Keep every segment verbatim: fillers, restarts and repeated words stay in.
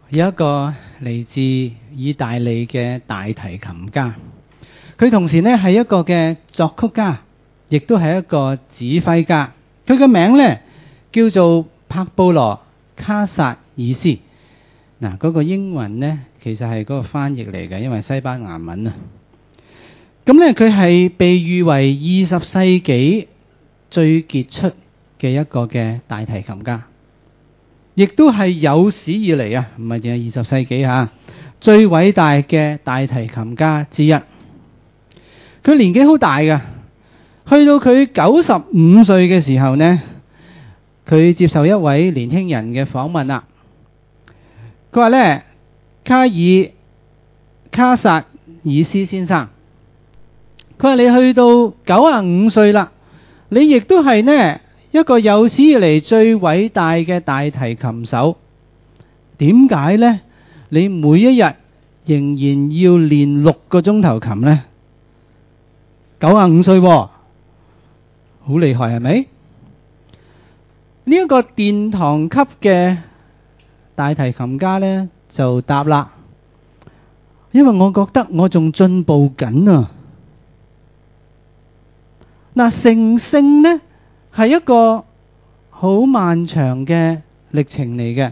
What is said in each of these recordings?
有一個嚟自意大利嘅大提琴家，佢同時呢係一個嘅作曲家，亦都係一個指揮家。佢嘅名呢叫做帕布羅卡薩爾斯。嗱，嗰個英文呢其實係嗰個翻譯嚟嘅，因為西班牙文啊。咁呢佢係被譽為二十世紀最傑出嘅一個嘅大提琴家，亦都係有史以嚟啊，唔係淨係二十世紀嚇最偉大嘅大提琴家之一。佢年紀好大㗎，去到佢九十五歲嘅時候呢，佢接受一位年輕人嘅訪問啦。佢話呢，卡爾卡薩爾斯先生，佢話你去到九十五歲啦，你亦都係呢一個有史以嚟最偉大嘅大提琴手。點解呢？你每一日仍然要練六個鐘頭琴呢？九十五歲喎，好厲害係咪？呢一個殿堂級嘅大提琴家呢就答啦，因為我覺得我仲進步緊啊！嗱，成聖呢係一個好漫長嘅歷程嚟嘅。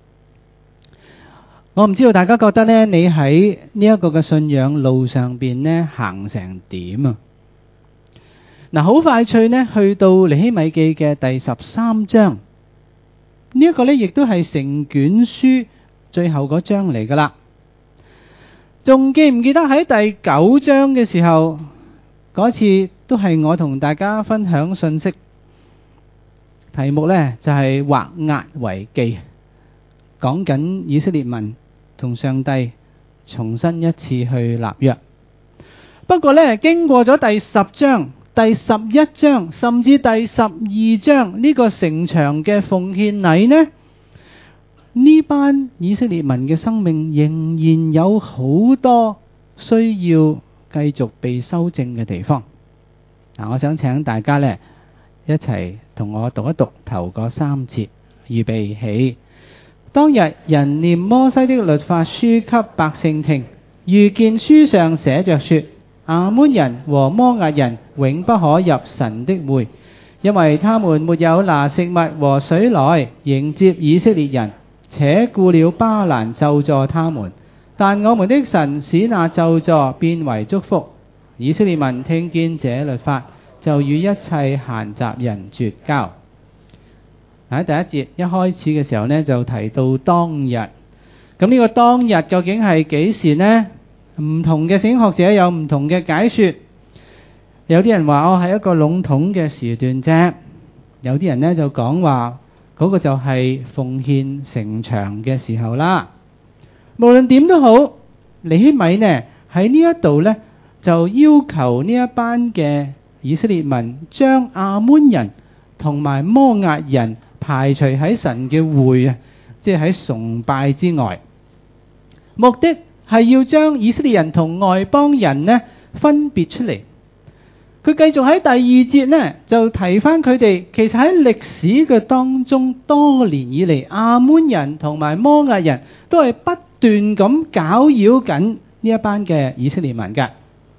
我唔知道大家覺得呢，你喺呢一個嘅信仰路上邊呢行成點啊？嗱，好快脆呢去到尼希米記嘅第十三章，呢一個呢亦都係成卷書最後嗰章嚟噶啦。仲記唔記得喺第九章嘅時候，嗰次都係我同大家分享信息，題目呢就係畫押為記，講緊以色列民同上帝重新一次去立約。不過呢，經過咗第十章、第十一章甚至第十二章呢個成場嘅奉獻禮呢，呢班以色列民嘅生命仍然有好多需要繼續被修正嘅地方。嗱，我想請大家呢一齊同我讀一讀頭嗰三節，預備起。當日人念摩西的律法書給百姓聽，遇見書上寫着說，亞捫人和摩押人永不可入神的會，因為他們沒有拿食物和水來迎接以色列人，且雇了巴蘭咒詛他們。但我們的神使那咒詛變為祝福。以色列民聽見這律法，就與一切閒雜人絕交。喺第一節一開始嘅時候呢，就提到當日。咁呢個當日究竟係幾時呢？唔同嘅聖經學者有唔同嘅解說。有啲人話哦，係一個籠統嘅時段啫。有啲人呢就講話嗰個就係奉獻成場嘅時候啦。無論點都好，尼希米呢喺呢一度呢就要求呢一班嘅以色列民將亞捫人同埋摩押人排除喺神嘅會啊，即係喺崇拜之外。目的係要將以色列人同外邦人呢分別出嚟。佢繼續喺第二節呢就提翻佢哋，其實喺歷史嘅當中，多年以嚟亞捫人同埋摩押人都係不斷咁攪擾緊呢一班嘅以色列民嘅。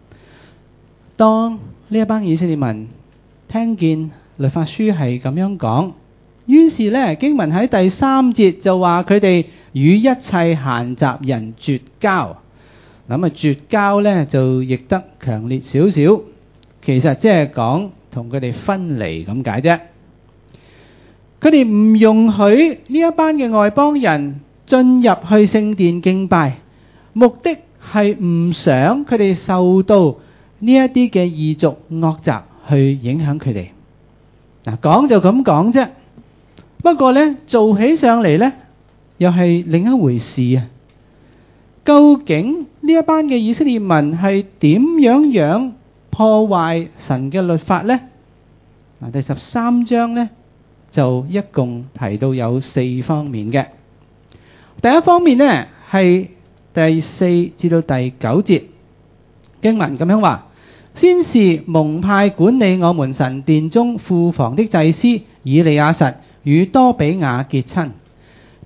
當呢一班以色列民聽見律法書係咁樣講，於是呢經文喺第三節就話佢哋與一切閒雜人絕交。咁啊絕交呢就譯得強烈少少，其實即係講同佢哋分離咁解啫。佢哋唔容許呢一班嘅外邦人進入去聖殿敬拜，目的係唔想佢哋受到呢一啲嘅異族惡習去影響佢哋。嗱，講就咁講啫，不過呢做起上嚟呢又係另一回事啊。究竟呢一班嘅以色列民係點樣樣破壞神嘅律法呢？嗱，第十三章呢就一共提到有四方面嘅。第一方面呢係第四至到第九節經文咁樣話，先是蒙派管理我們神殿中庫房的祭司以利亞實與多比亞結親，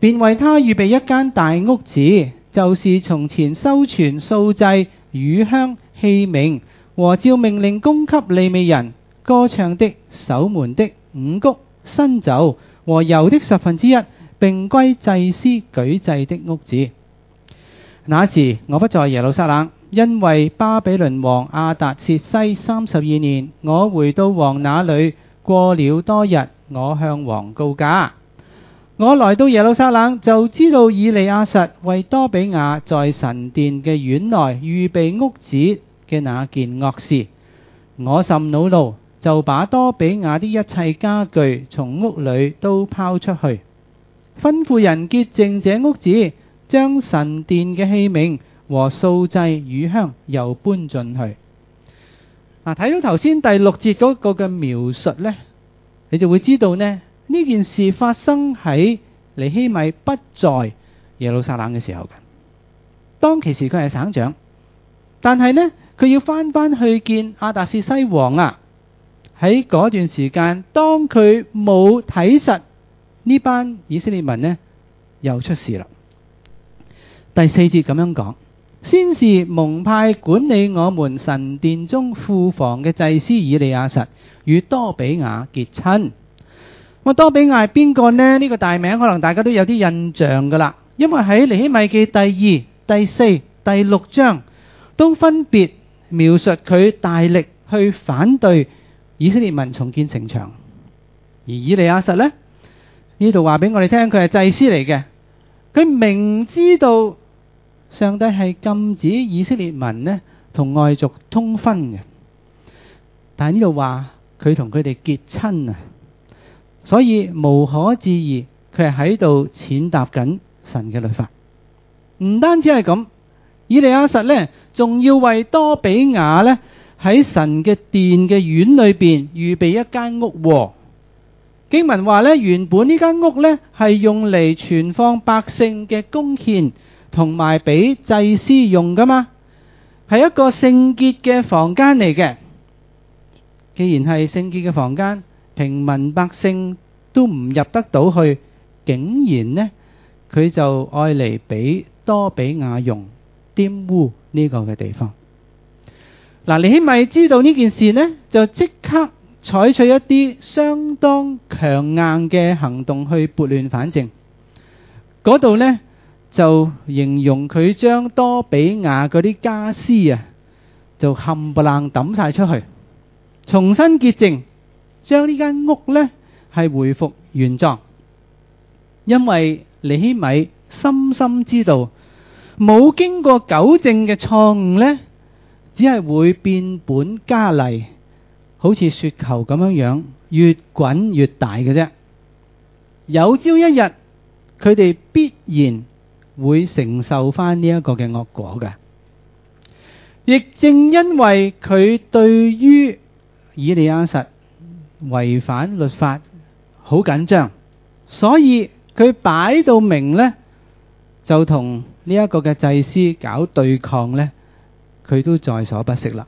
便為他預備一間大屋子，就是從前收存素祭、乳香、器皿和照命令供給利未人、歌唱的、守門的、五穀、新酒和油的十分之一，並歸祭司舉祭的屋子。那時我不在耶路撒冷，因為巴比倫王亞達薛西三十二年，我回到王那裏，過了多日，我向王告假。我來到耶路撒冷，就知道以利亞實為多比亞在神殿嘅院內預備屋子嘅那件惡事。我甚惱怒，就把多比亞的一切家具從屋裏都拋出去，吩咐人潔淨這屋子，將神殿嘅器皿和素祭、乳香又搬進去。嗱，睇到頭先第六節嗰個嘅描述呢，你就會知道呢，呢件事發生喺尼希米不在耶路撒冷嘅時候嘅。當其時佢係省長，但係呢，佢要翻翻去見亞達薛西王啊。喺嗰段時間，當佢冇睇實呢班以色列民呢，又出事啦。第四節咁樣講，先是蒙派管理我們神殿中庫房嘅祭司以利亞實與多比亞結親。咁多比亞係邊個呢？呢個大名可能大家都有啲印象噶啦，因為喺尼希米記第二、第四、第六章都分別描述佢大力去反對以色列民重建城牆。而以利亞實呢，呢度話俾我哋聽，佢係祭司嚟嘅，佢明知道上帝係禁止以色列民呢同外族通婚嘅，但係呢度話佢同佢哋結親啊。所以無可置疑，佢係喺度踐踏緊神嘅律法。唔單止係咁，以利亞實呢仲要為多比亞呢喺神嘅殿嘅院裏邊預備一間屋。經文話呢，原本呢間屋呢係用嚟存放百姓嘅供獻同埋俾祭司用噶嘛，係一個聖潔嘅房間嚟嘅。既然係聖潔嘅房間，平民百姓都唔入得到去，竟然呢佢就愛嚟俾多比亞用，玷污呢個嘅地方。嗱，尼希米知道呢件事呢，就即刻採取一啲相當強硬嘅行動去撥亂反正。嗰度呢就形容佢將多比亞嗰啲家私啊，就冚唪唥抌晒出去，重新潔淨。將呢間屋呢係回復原狀，因為尼希米深深知道冇經過糾正嘅錯誤呢，只係會變本加厲，好似雪球咁樣樣越滾越大嘅啫。有朝一日佢哋必然會承受翻呢一個嘅惡果嘅。亦正因為佢對於以利亞實違反律法好緊張，所以佢擺到明呢，就同呢一個嘅祭司搞對抗呢，佢都在所不惜啦。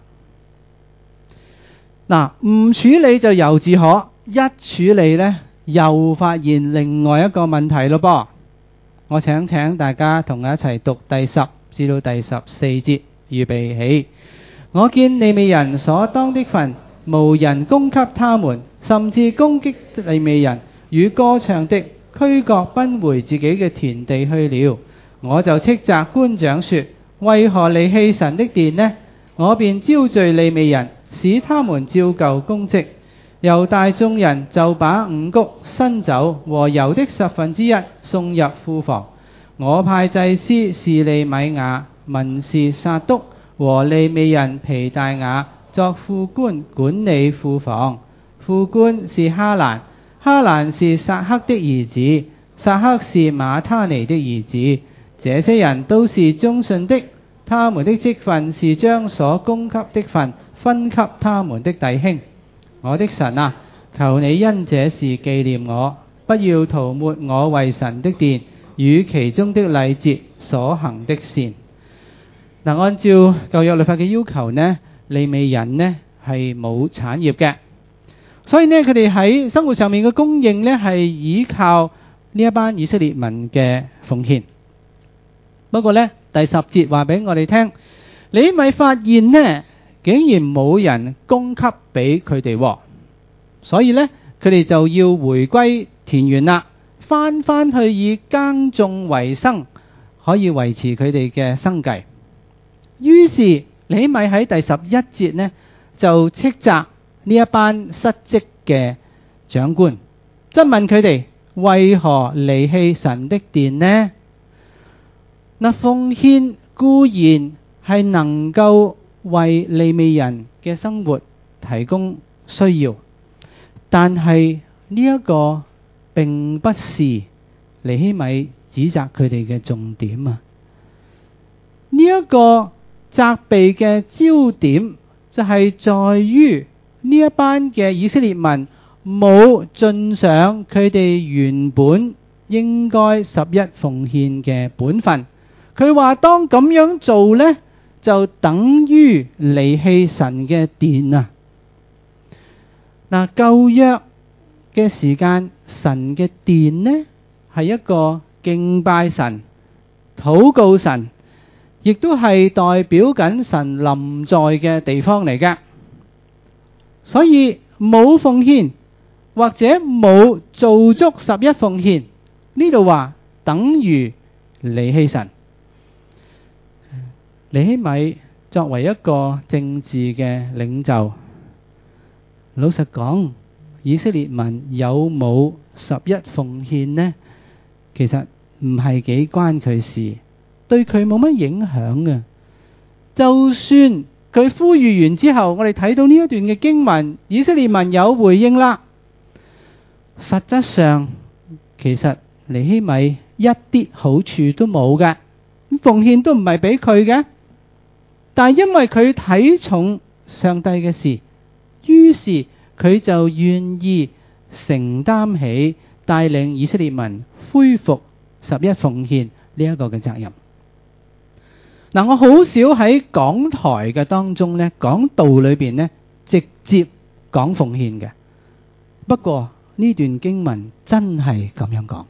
嗱，唔處理就由自可，一處理呢，又發現另外一個問題咯噃。我請請大家同我一齊讀第十至到第十四節，預備起。我見利未人所當的份，無人供給他們，甚至攻擊利未人與歌唱的，俱各奔回自己嘅田地去了。我就斥責官長說：為何離棄神的殿呢？我便招聚利未人，使他們照舊供職。猶大眾人就把五穀、新酒和油的十分之一送入庫房。我派祭司示利米亞、文士撒督和利未人皮大雅作副官管理庫房。副官是哈蘭，哈蘭是撒克的兒子，撒克是馬他尼的兒子。這些人都是忠信的，他們的職分是將所供給的份分給他們的弟兄。我的神啊，求你因這事紀念我，不要塗抹我為神的殿與其中的禮節所行的善。嗱，按照舊約律法嘅要求呢，利未人呢係冇產業嘅，所以呢佢哋喺生活上面嘅供應呢係依靠呢一班以色列民嘅奉獻。不過呢，第十節話俾我哋聽，尼希米發現呢，竟然冇人供給俾佢哋，所以呢，佢哋就要回歸田園啦，翻翻去以耕種為生，可以維持佢哋嘅生計。於是尼希米喺第十一節呢，就斥責呢一班失職嘅長官，質問佢哋為何離棄神的殿呢？嗱，奉獻固然係能夠為利未人嘅生活提供需要，但係呢一個並不是尼希米指責佢哋嘅重點啊！呢、這、一個責備嘅焦點就係在於呢一班嘅以色列民冇盡上佢哋原本應該十一奉獻嘅本分。佢話當咁樣做呢，就等於離棄神嘅殿啊！嗱，舊約嘅時間，神嘅殿呢係一個敬拜神、禱告神，亦都係代表緊神臨在嘅地方嚟嘅。所以冇奉獻或者冇做足十一奉獻，呢度話等於離棄神。尼希米作為一個政治嘅領袖，老實講，以色列民有冇十一奉獻呢？其實唔係幾關佢事，對佢冇乜影響嘅。就算佢呼籲完之後，我哋睇到呢一段嘅經文，以色列民有回應啦。實質上，其實尼希米一啲好處都冇嘅，咁奉獻都唔係俾佢嘅。但係因為佢睇重上帝嘅事，於是佢就願意承擔起帶領以色列民恢復十一奉獻呢一個嘅責任。嗱，我好少喺講台嘅當中呢，講道裏邊呢直接講奉獻嘅。不過呢段經文真係咁樣講。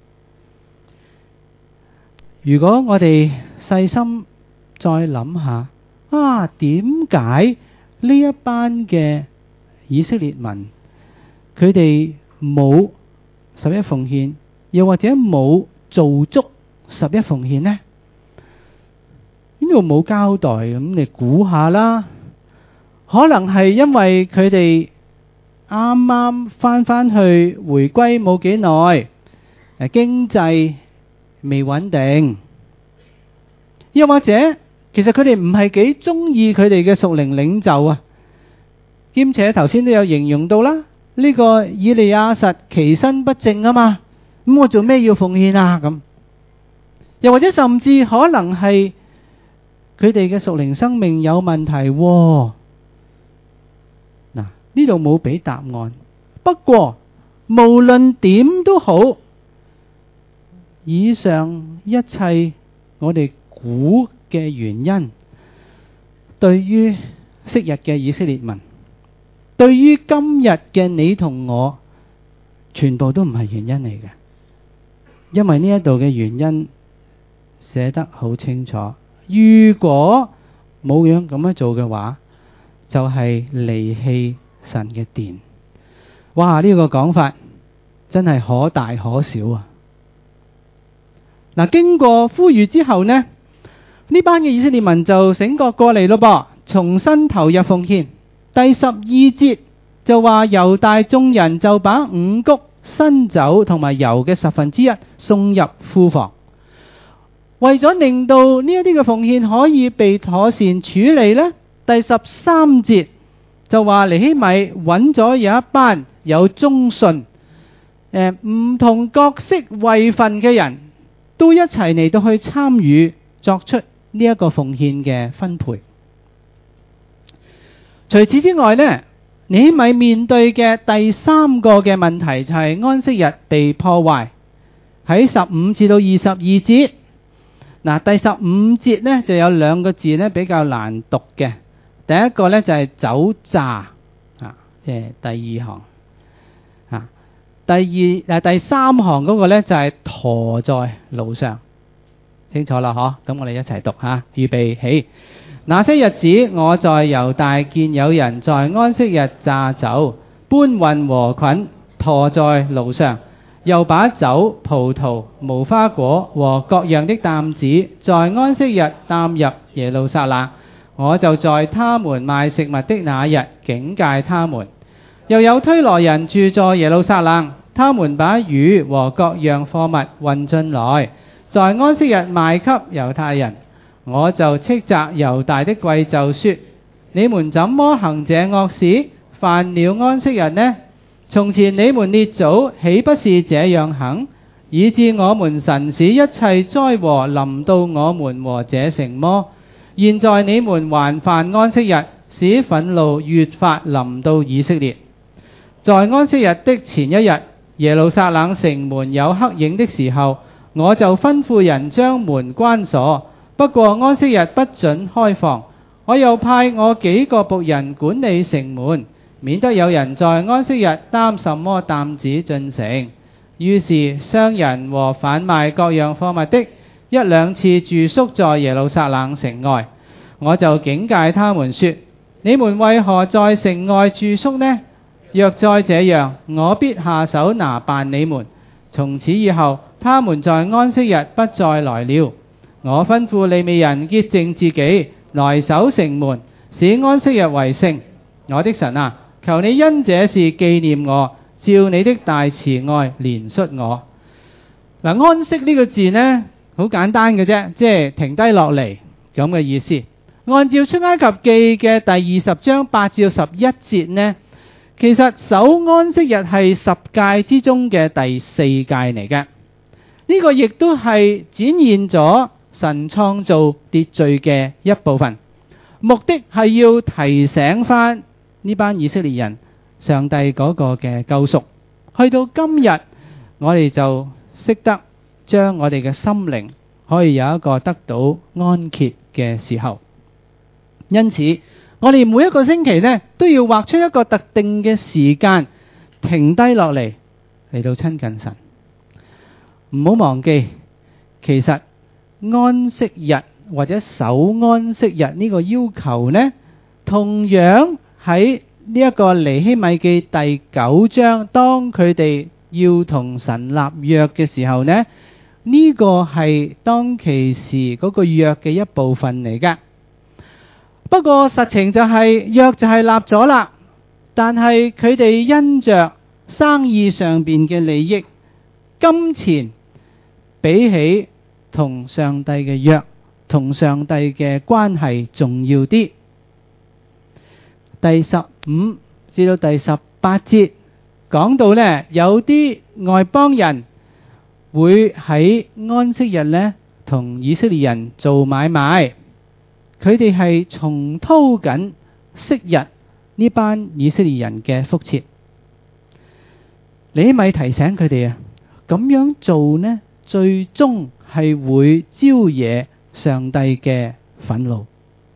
如果我哋細心再諗下，啊，點解呢一班嘅以色列民佢哋冇十一奉獻，又或者冇做足十一奉獻呢？呢度冇交代，咁你估下啦。可能係因為佢哋啱啱翻翻去回歸冇幾耐，誒，經濟未穩定，又或者其實佢哋唔係幾中意佢哋嘅屬靈領袖啊，兼且頭先都有形容到啦，呢個以利亞實其身不正啊嘛，咁我做咩要奉獻啊？咁又或者甚至可能係佢哋嘅屬靈生命有問題喎。嗱，呢度冇俾答案。不過無論點都好，以上一切我哋估嘅原因，對於昔日嘅以色列民，對於今日嘅你同我，全部都唔係原因嚟嘅。因為呢一度嘅原因寫得好清楚，如果冇樣咁樣做嘅話，就係離棄神嘅殿。哇！呢個講法真係可大可小啊！嗱，經過呼籲之後呢，呢班嘅以色列民就醒覺過嚟咯噃，重新投入奉獻。第十二節就話猶大眾人就把五穀、新酒同埋油嘅十分之一送入庫房，為咗令到呢一啲嘅奉獻可以被妥善處理呢，第十三節就話尼希米揾咗有一班有忠信、誒唔同角色位份嘅人都一齊嚟到去參與作出呢一個奉獻嘅分配。除此之外呢，尼希米面對嘅第三個嘅問題就係安息日被破壞。喺十五至到二十二節，嗱，第十五節呢就有兩個字呢比較難讀嘅。第一個呢就係酒榨啊，即係第二行啊。 第二誒第三行嗰個咧就係駝在路上，清楚啦嗬？咁我哋一齊讀吓，預備起。那些日子，我在猶大見有人在安息日榨酒、搬運禾捆，駝在路上，又把酒、葡萄、無花果和各樣的擔子，在安息日擔入耶路撒冷。我就在他們賣食物的那日警戒他們。又有推羅人住在耶路撒冷，他們把魚和各樣貨物運進來，在安息日賣給猶太人。我就斥責猶大的貴胄說：你們怎麼行這惡事，犯了安息日呢？從前你們列祖豈不是這樣行，以致我們神使一切災禍臨到我們和這城麼？現在你們還犯安息日，使憤怒越發臨到以色列。在安息日的前一日，耶路撒冷城門有黑影的時候，我就吩咐人將門關鎖。不過安息日不准開放。我又派我幾個僕人管理城門，免得有人在安息日擔什麼擔子進城。於是商人和販賣各樣貨物的一兩次住宿在耶路撒冷城外。我就警戒他們說：你們為何在城外住宿呢？若再這樣，我必下手拿辦你們。從此以後，他們在安息日不再來了。我吩咐利未人潔淨自己，來守城門，使安息日為聖。我的神啊，求你因這事紀念我，照你的大慈愛憐恤我。嗱，安息呢個字呢，好簡單嘅啫，即係停低落嚟咁嘅意思。按照出埃及記嘅第二十章八至十一節呢，其實守安息日係十誡之中嘅第四誡嚟嘅。呢個亦都係展現咗神創造秩序嘅一部分，目的係要提醒翻呢班以色列人上帝嗰個嘅救贖。去到今日，我哋就識得將我哋嘅心靈可以有一個得到安歇嘅時候。因此，我哋每一個星期呢，都要劃出一個特定嘅時間，停低落嚟嚟到親近神。唔好忘記，其實安息日或者守安息日呢個要求呢，同樣喺呢一個尼希米記第九章，當佢哋要同神立約嘅時候呢，呢個係當其時嗰個約嘅一部分嚟㗎。不過實情就係約就係立咗啦，但係佢哋因着生意上邊嘅利益、金錢，比起同上帝嘅約、同上帝嘅關係重要啲。第十五至到第十八節講到呢，有啲外邦人會喺安息日呢同以色列人做買賣，佢哋係重蹈緊昔日呢班以色列人嘅覆轍。尼希米提醒佢哋啊，咁樣做呢，最終係會招惹上帝嘅憤怒。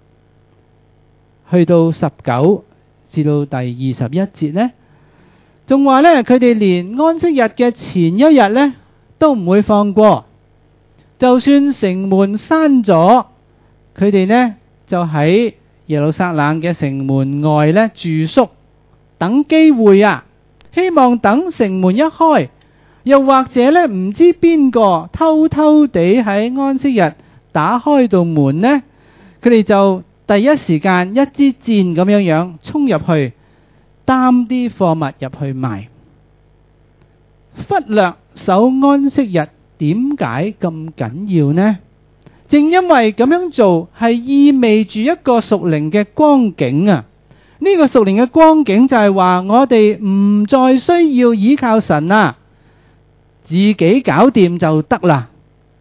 去到十九至到第二十一節呢，仲話呢，佢哋連安息日嘅前一日呢都唔會放過，就算城門閂咗，佢哋呢就喺耶路撒冷嘅城門外呢住宿，等機會啊，希望等城門一開，又或者呢唔知邊個偷偷地喺安息日打開道門呢，佢哋就第一時間一支箭咁樣樣衝入去，擔啲貨物入去賣。忽略守安息日點解咁緊要呢？正因為咁樣做係意味住一個屬靈嘅光景啊！呢個屬靈嘅光景就係話我哋唔再需要依靠神啊，自己搞掂就得啦。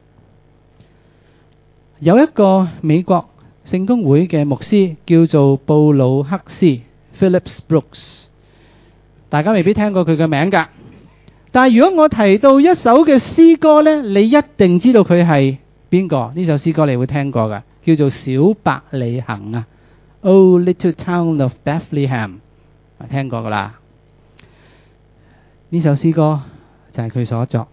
有一個美國聖公會嘅牧師叫做布魯克斯 （Phillips Brooks），大家未必聽過佢嘅名㗎。但係如果我提到一首嘅詩歌呢，你一定知道佢係邊個？呢首詩歌你會聽過㗎，叫做《小伯利恆》啊，《Oh Little Town of Bethlehem》，聽過㗎啦。 呢首詩歌就係佢所作。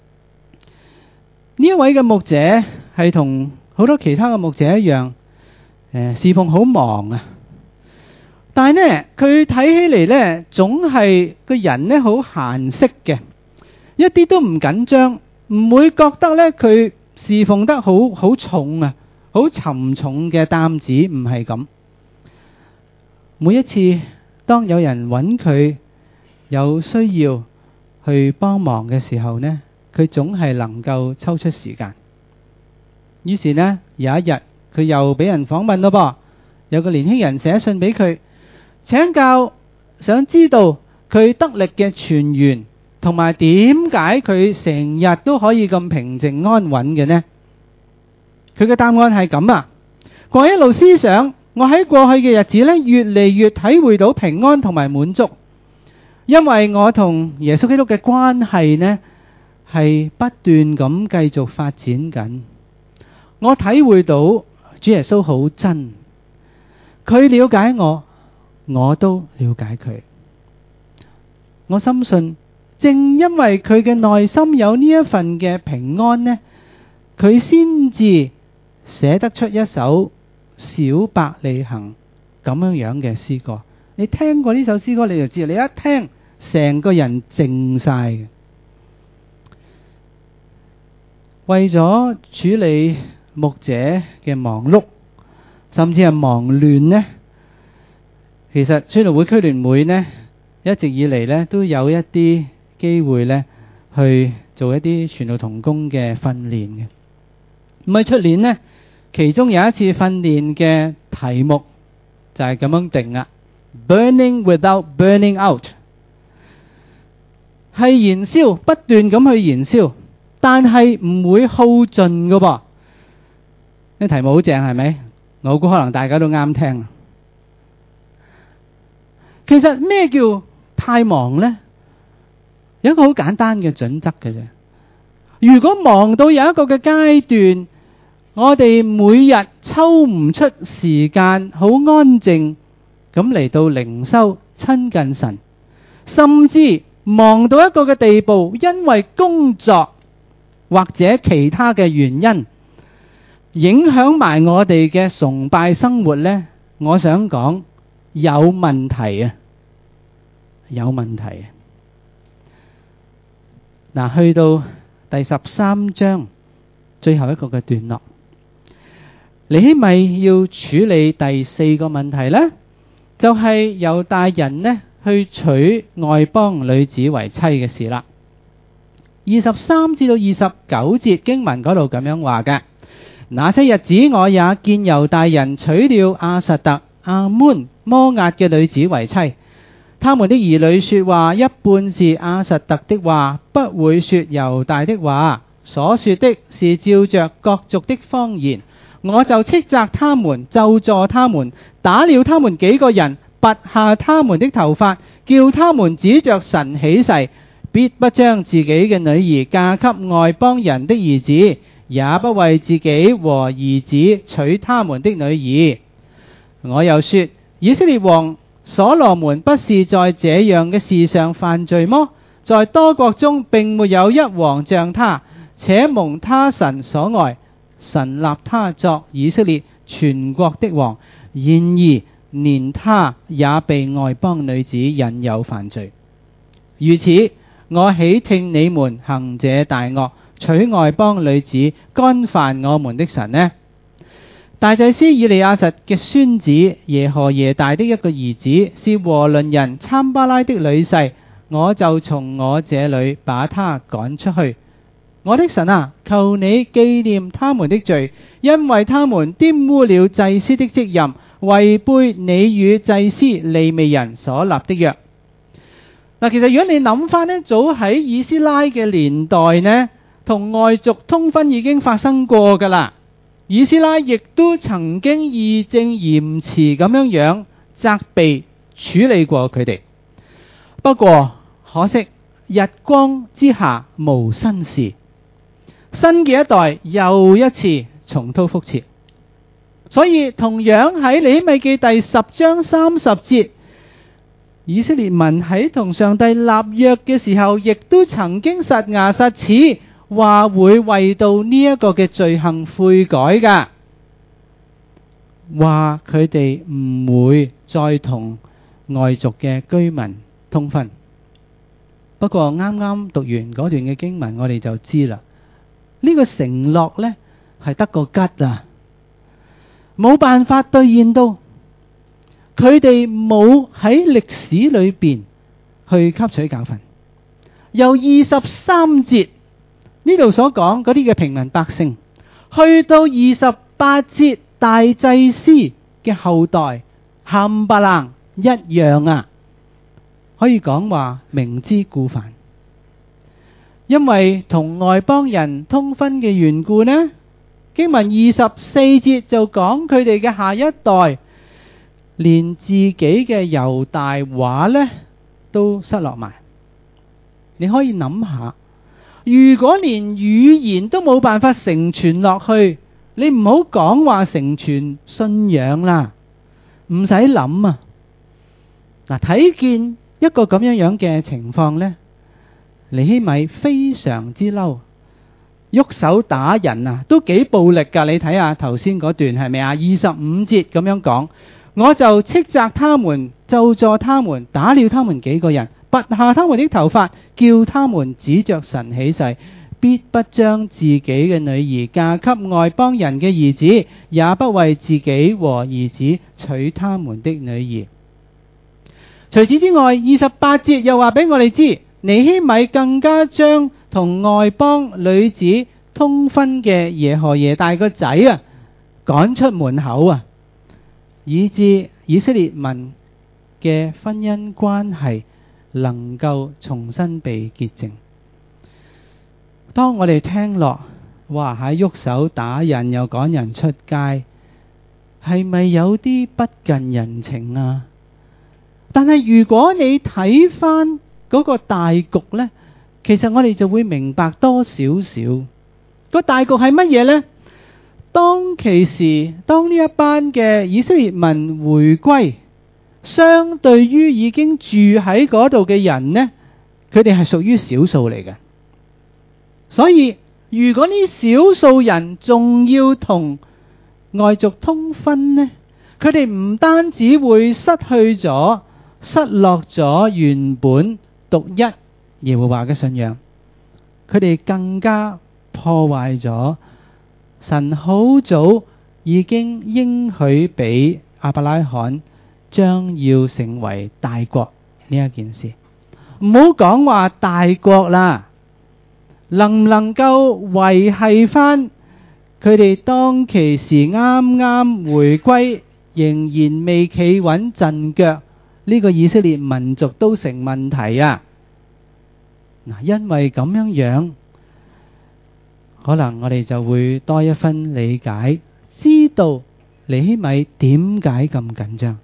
呢一位嘅牧者係同好多其他嘅牧者一樣，誒侍奉好忙啊，但係呢佢睇起嚟呢總係個人呢好閒適嘅，一啲都唔緊張，唔會覺得呢佢侍奉得好好重啊，好沉重嘅擔子，唔係咁。每一次當有人揾佢有需要去幫忙嘅時候呢，佢總係能夠抽出時間。於是呢，有一日佢又俾人訪問咯噃，有個年輕人寫信俾佢請教，想知道佢得力嘅泉源同埋點解佢成日都可以咁平靜安穩嘅呢？佢嘅答案係咁啊，我一路思想，我喺過去嘅日子呢，越嚟越體會到平安同埋滿足，因為我同耶穌基督嘅關係呢係不斷咁繼續發展緊。我體會到主耶穌好真，佢了解我，我都了解佢。我深信，正因為佢嘅內心有呢一份嘅平安呢，佢先至寫得出一首小百里行咁樣樣嘅詩歌。你聽過呢首詩歌你就知，你一聽成個人靜晒嘅。為咗處理牧者嘅忙碌，甚至係忙亂呢，其實宣道會區聯會呢一直以嚟呢都有一啲機會呢去做一啲傳道同工嘅訓練嘅。咁喺出年呢，其中有一次訓練嘅題目就係咁樣定啦， Burning without burning out， 係燃燒，不斷咁去燃燒，但係唔會耗盡㗎噃。呢題目好正係咪？我估可能大家都啱聽。其實咩叫太忙呢？有一個好簡單嘅準則嘅啫。如果忙到有一個嘅階段，我哋每日抽唔出時間好安靜咁嚟到靈修親近神，甚至忙到一個嘅地步，因為工作或者其他嘅原因影響埋我哋嘅崇拜生活呢，我想講有問題啊，有問題啊！嗱，去到第十三章最後一個嘅段落，尼希米要處理第四個問題呢，就係猶大人呢去娶外邦女子為妻嘅事啦。二十三至到二十九節經文嗰度咁樣話嘅，那些日子我也見猶大人娶了亞實突、亞捫、摩押嘅女子為妻，他們的兒女說話一半是亞實突的話，不會說猶大的話，所說的是照着各族的方言。我就斥責他們，咒詛他們，打了他們幾個人，拔下他們的頭髮，叫他們指着神起誓，必不將自己嘅女兒嫁給外邦人的兒子，也不為自己和兒子娶他們的女兒。我又說，以色列王所羅門不是在這樣嘅事上犯罪麼？在多國中並沒有一王像他，且蒙他神所愛，神立他作以色列全國的王。然而連他也被外邦女子引誘犯罪。如此，我豈聽你們行這大惡，娶外邦女子，干犯我們的神呢？大祭司以利亞實嘅孫子耶何耶大的一個兒子是和倫人參巴拉的女婿，我就從我這裏把他趕出去。我的神啊，求你紀念他們的罪，因為他們玷污了祭司的職任，違背你與祭司利未人所立的約。嗱，其實如果你諗翻呢，早喺以斯拉嘅年代呢，同外族通婚已經發生過噶啦。以斯拉亦都曾經義正嚴詞咁樣樣責備處理過佢哋。不過可惜日光之下無新事，新嘅一代又一次重蹈覆轍。所以同樣喺尼希米記第十章三十節， 以色列民喺同上帝立約嘅時候，亦都曾經實牙實齒話會為到呢一個嘅罪行悔改噶，話佢哋唔會再同外族嘅居民通婚。不過啱啱讀完嗰段嘅經文，我哋就知啦，呢個承諾呢係得個吉啊，冇辦法兌現到。佢哋冇喺歷史裏邊去吸取教訓。由二十三節呢度所講嗰啲嘅平民百姓，去到二十八節大祭司嘅後代冚唪唥一樣啊，可以講話明知故犯。因為同外邦人通婚嘅緣故呢，經文二十四節就講佢哋嘅下一代連自己嘅猶大話呢都失落埋。你可以諗下，如果連語言都冇辦法承傳落去，你唔好講話承傳信仰啦，唔使諗啊。嗱，睇見一個咁樣樣嘅情況呢，尼希米非常之嬲，喐手打人啊，都幾暴力噶。你睇下頭先嗰段係咪啊？二十五節咁樣講，我就斥責他們，咒詛他們，打了他們幾個人，拔下他們的頭髮，叫他們指着神起誓，必不將自己嘅女兒嫁給外邦人嘅兒子，也不為自己和兒子娶他們的女兒。除此之外，二十八節又話俾我哋知，尼希米更加將同外邦女子通婚嘅耶何耶大個仔啊趕出門口啊，以致以色列民嘅婚姻關係能夠重新被潔淨。當我哋聽落，哇喺喐手打人又趕人出街，係咪有啲不近人情啊？但係如果你睇翻嗰個大局呢，其實我哋就會明白多少少。個大局係乜嘢呢？當其時，當呢一班嘅以色列民回歸，相對於已經住喺嗰度嘅人呢，佢哋係屬於少數嚟嘅。所以如果呢少數人仲要同外族通婚呢，佢哋唔單止會失去咗、失落咗原本獨一耶和華嘅信仰，佢哋更加破壞咗神好早已經應許俾亞伯拉罕將要成為大國呢一件事。唔好講話大國啦，能唔能夠維繫翻佢哋當其時啱啱回歸，仍然未企穩陣腳，呢個以色列民族都成問題啊！嗱，因為咁樣樣，可能我哋就會多一分理解，知道尼希米點解咁緊張。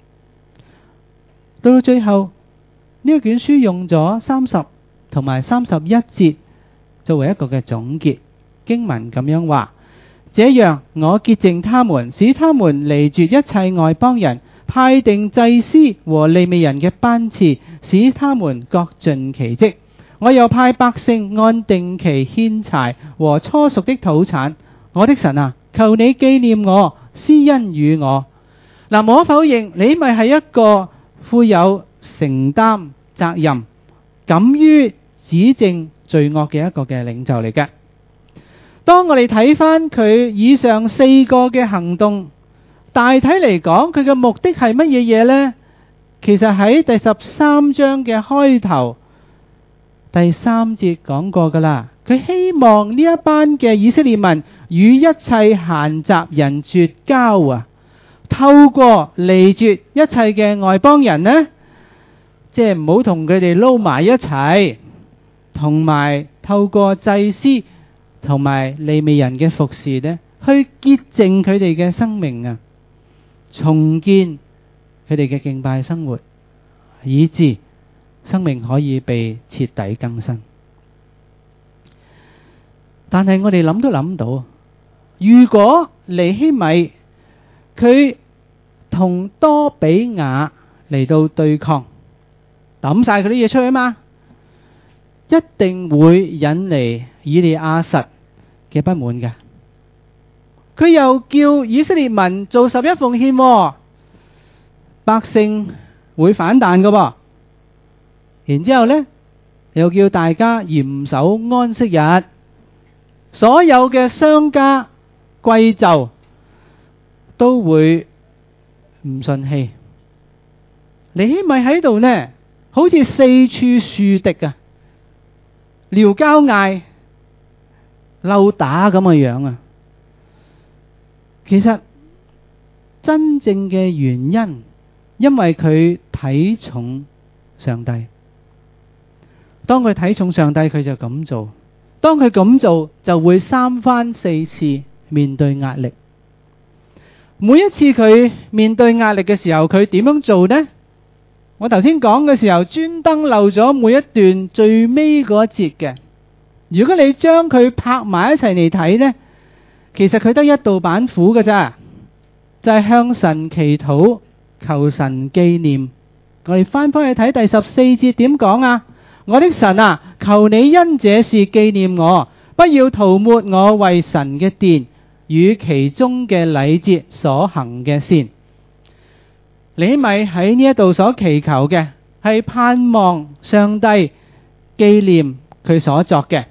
到到最後，呢一卷書用咗三十同埋三十一節作為一個嘅總結。經文咁樣話：這樣我潔淨他們，使他們離絕一切外邦人，派定祭司和利未人嘅班次，使他們各盡其職。我又派百姓按定期獻柴和初熟的土產。我的神啊，求你紀念我，施恩與我。嗱，無可否認，你咪係一個富有承擔責任、敢於指正罪惡嘅一個嘅領袖嚟嘅。當我哋睇翻佢以上四個嘅行動，大體嚟講，佢嘅目的係乜嘢嘢呢？其實喺第十三章嘅開頭第三節講過噶啦。佢希望呢一班嘅以色列民與一切閒雜人絕交啊，透過離絕一切嘅外邦人呢，即係唔好同佢哋撈埋一齊，同埋透過祭司同埋利未人嘅服侍呢，去潔淨佢哋嘅生命啊，重建佢哋嘅敬拜生活，以致生命可以被徹底更新。但係我哋諗都諗到，如果尼希米佢同多比亞嚟到對抗， 抌晒佢啲嘢出去嘛，一定會引嚟以利亞實嘅不滿嘅。佢又叫以色列民做十一奉獻喎，百姓會反彈㗎噃。然之後呢，又叫大家嚴守安息日，所有嘅商家貴胄都會唔順氣。尼希米喺度呢，好似四處樹敵啊，撩交嗌、毆打咁嘅樣啊。其實真正嘅原因，因為佢睇重上帝。當佢睇重上帝，佢就咁做。當佢咁做，就會三番四次面對壓力。每一次佢面對壓力嘅時候，佢點樣做呢？我頭先講嘅時候，專登漏咗每一段最尾嗰一節嘅。如果你將佢拍埋一齊嚟睇呢，其實佢得一道板斧㗎咋，就係向神祈禱，求神紀念。我哋翻返去睇第十四節點講啊？我的神啊，求你因這事紀念我，不要塗抹我為神嘅殿與其中嘅禮節所行嘅善。尼希米喺呢一度所祈求嘅係盼望上帝紀念佢所作嘅。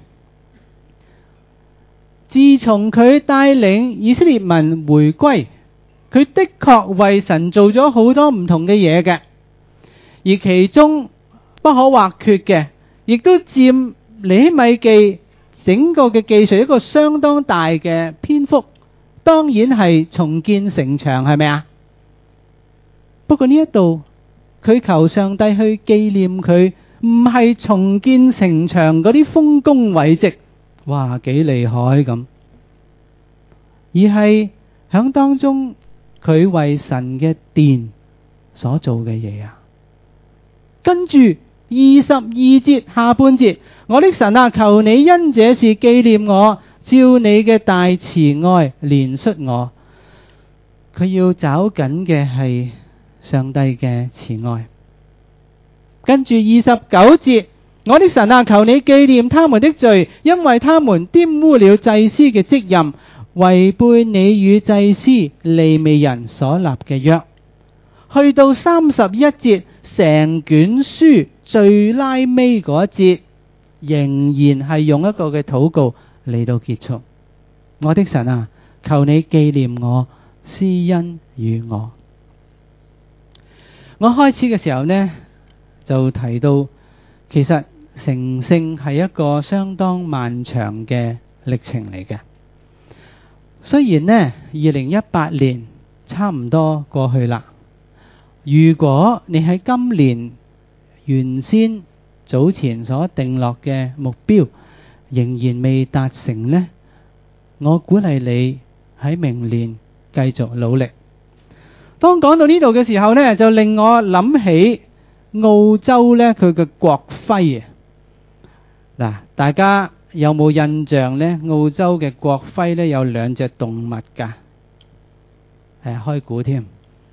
自從佢帶領以色列民回歸，佢的確為神做咗好多唔同嘅嘢嘅，而其中不可或缺嘅，亦都佔尼希米記整個嘅記述一個相當大嘅篇幅。當然係重建城牆，係咪啊？不過呢一度佢求上帝去紀念佢，唔係重建城牆嗰啲豐功偉績，哇幾厲害咁，而係響當中佢為神嘅殿所做嘅嘢啊。跟住二十二節下半節，我的神啊，求你因這事紀念我，照你嘅大慈愛憐恤我。佢要找緊嘅係上帝嘅慈愛。跟住二十九節，我的神啊，求你紀念他們的罪，因為他們玷污了祭司嘅職任，違背你與祭司利未人所立嘅約。去到三十一節，成卷書最拉尾嗰一節，仍然係用一個嘅禱告嚟到結束。我的神啊，求你紀念我，施恩與我。我開始嘅時候呢，就提到其實成聖係一個相當漫長嘅歷程嚟嘅。雖然呢，二零一八年差唔多過去啦，如果你喺今年原先早前所定落嘅目標仍然未達成呢，我鼓勵你喺明年繼續努力。當講到呢度嘅時候呢，就令我諗起澳洲呢，佢嘅國徽啊。嗱，大家有冇印象呢？澳洲嘅國徽呢，有兩隻動物噶，係開估添。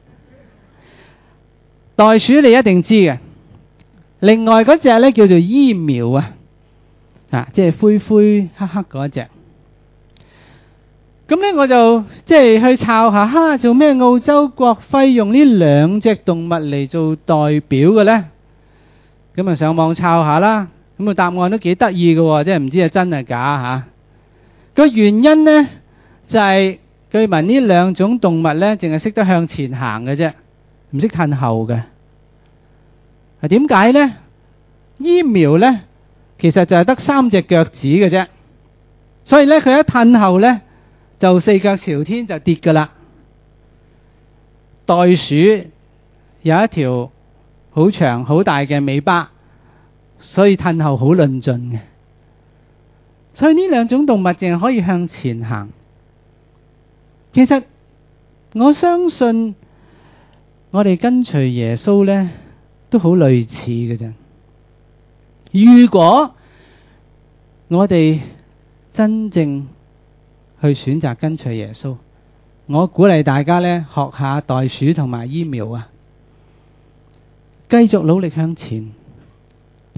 袋鼠你一定知嘅，另外嗰隻呢叫做伊苗啊，啊，即係灰灰黑黑嗰隻。咁呢，我就即係去抄下，哈，做咩澳洲國徽用呢兩隻動物嚟做代表嘅呢？咁啊上網抄下啦，咁啊答案都幾得意嘅，即係唔知係真係假吓。個原因呢，就係據聞呢兩種動物呢，淨係識得向前行嘅啫，唔識褪後嘅。係點解呢？伊苗呢，其實就係得三隻腳趾嘅啫，所以呢，佢一褪後呢，就四腳朝天就跌噶啦。袋鼠有一條好長好大嘅尾巴，所以褪後好論盡嘅。所以呢兩種動物淨係可以向前行。其實我相信我哋跟隨耶穌呢，都好類似嘅啫。如果我哋真正去選擇跟隨耶穌，我鼓勵大家呢，學下袋鼠同埋伊苗啊，繼續努力向前，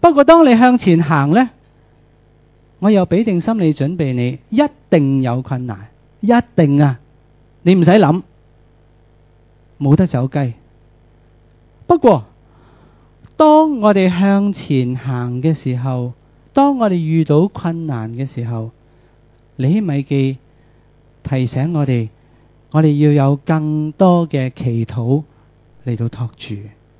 不過當你向前行呢，我又俾定心理準備你，一定有困難，一定啊，你唔使諗，冇得走雞。不過當我哋向前行嘅時候，當我哋遇到困難嘅時候，尼希米記提醒我哋，我哋要有更多嘅祈禱嚟到托住。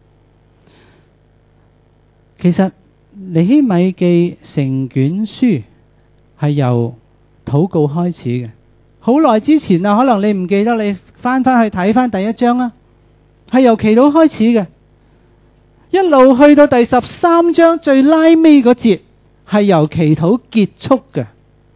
其實尼希米記成卷書係由禱告開始嘅，好耐之前啊，可能你唔記得，你翻翻去睇翻第一章啊，係由祈禱開始嘅，一路去到第十三章最拉尾嗰節係由祈禱結束嘅。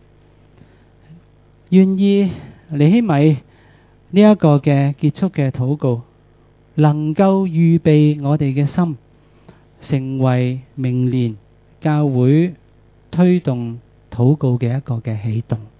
願意尼希米呢一個嘅結束嘅禱告，能夠預備我哋嘅心，成為明年教會推動禱告嘅一個嘅起動。